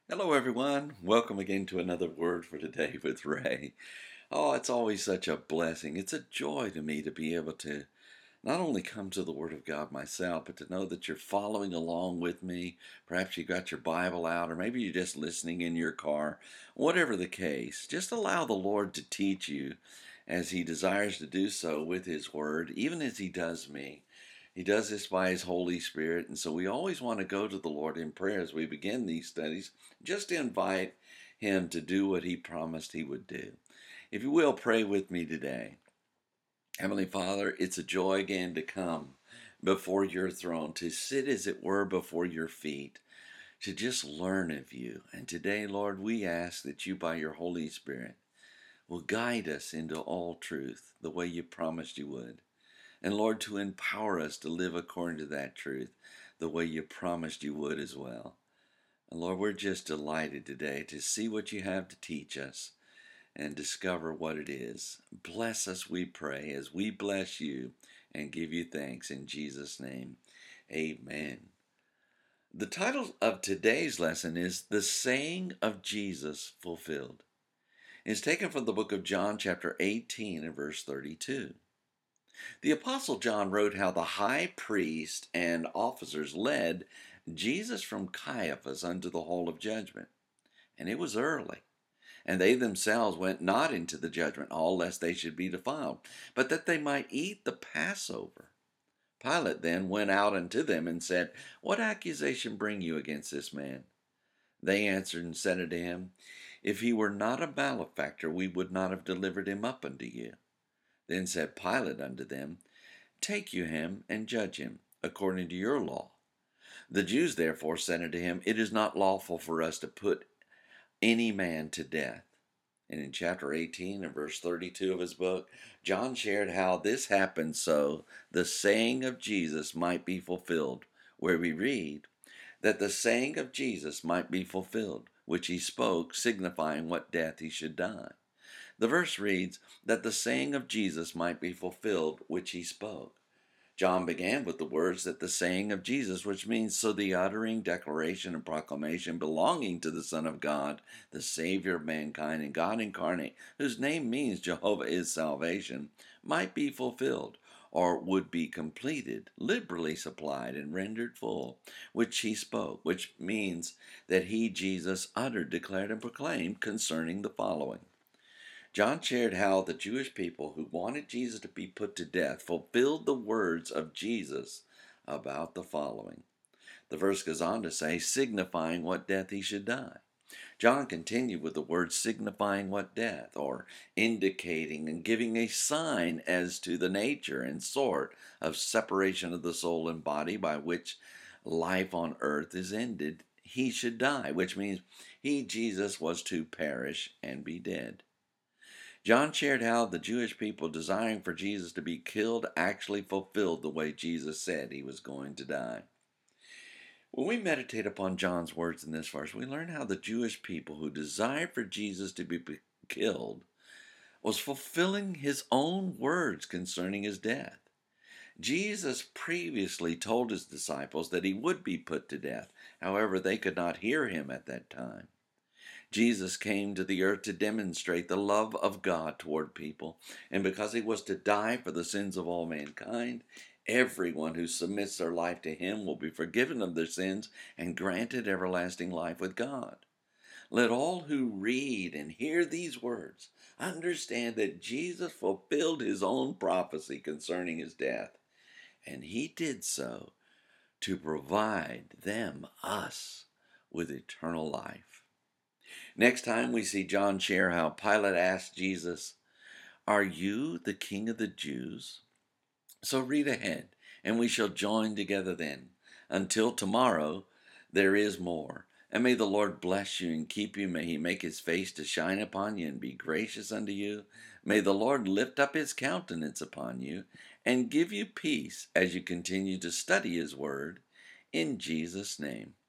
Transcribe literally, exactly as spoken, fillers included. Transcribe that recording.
Hello, everyone. Welcome again to another Word for Today with Ray. Oh, it's always such a blessing. It's a joy to me to be able to not only come to the Word of God myself, but to know that you're following along with me. Perhaps you got your Bible out, or maybe you're just listening in your car. Whatever the case, just allow the Lord to teach you as He desires to do so with His Word, even as He does me. He does this by His Holy Spirit, and so we always want to go to the Lord in prayer as we begin these studies, just to invite Him to do what He promised He would do. If you will, pray with me today. Heavenly Father, it's a joy again to come before your throne, to sit as it were before your feet, to just learn of you. And today, Lord, we ask that you, by your Holy Spirit, will guide us into all truth the way you promised you would. And Lord, to empower us to live according to that truth the way you promised you would as well. And Lord, we're just delighted today to see what you have to teach us and discover what it is. Bless us, we pray, as we bless you and give you thanks in Jesus' name. Amen. The title of today's lesson is The Saying of Jesus Fulfilled. It's taken from the book of John, chapter eighteen, and verse thirty-two. The Apostle John wrote how the high priest and officers led Jesus from Caiaphas unto the hall of judgment. And it was early. And they themselves went not into the judgment hall, lest they should be defiled, but that they might eat the Passover. Pilate then went out unto them and said, What accusation bring you against this man? They answered and said unto him, If he were not a malefactor, we would not have delivered him up unto you. Then said Pilate unto them, Take you him, and judge him, according to your law. The Jews therefore said unto him, It is not lawful for us to put any man to death. And in chapter eighteen and verse thirty-two of his book, John shared how this happened so the saying of Jesus might be fulfilled, where we read, that the saying of Jesus might be fulfilled, which he spoke, signifying what death he should die. The verse reads, that the saying of Jesus might be fulfilled, which he spoke. John began with the words that the saying of Jesus, which means so the uttering, declaration, and proclamation belonging to the Son of God, the Savior of mankind and God incarnate, whose name means Jehovah is salvation, might be fulfilled, or would be completed, liberally supplied and rendered full, which he spoke, which means that he, Jesus, uttered, declared, and proclaimed concerning the following. John shared how the Jewish people who wanted Jesus to be put to death fulfilled the words of Jesus about the following. The verse goes on to say, signifying what death he should die. John continued with the word signifying what death, or indicating and giving a sign as to the nature and sort of separation of the soul and body by which life on earth is ended. He should die, which means he, Jesus, was to perish and be dead. John shared how the Jewish people desiring for Jesus to be killed actually fulfilled the way Jesus said he was going to die. When we meditate upon John's words in this verse, we learn how the Jewish people who desired for Jesus to be killed was fulfilling his own words concerning his death. Jesus previously told his disciples that he would be put to death. However, they could not hear him at that time. Jesus came to the earth to demonstrate the love of God toward people, and because he was to die for the sins of all mankind, everyone who submits their life to him will be forgiven of their sins and granted everlasting life with God. Let all who read and hear these words understand that Jesus fulfilled his own prophecy concerning his death, and he did so to provide them, us, with eternal life. Next time we see John share how Pilate asked Jesus, Are you the King of the Jews? So read ahead, and we shall join together then. Until tomorrow, there is more. And may the Lord bless you and keep you. May he make his face to shine upon you and be gracious unto you. May the Lord lift up his countenance upon you and give you peace as you continue to study his word. In Jesus' name.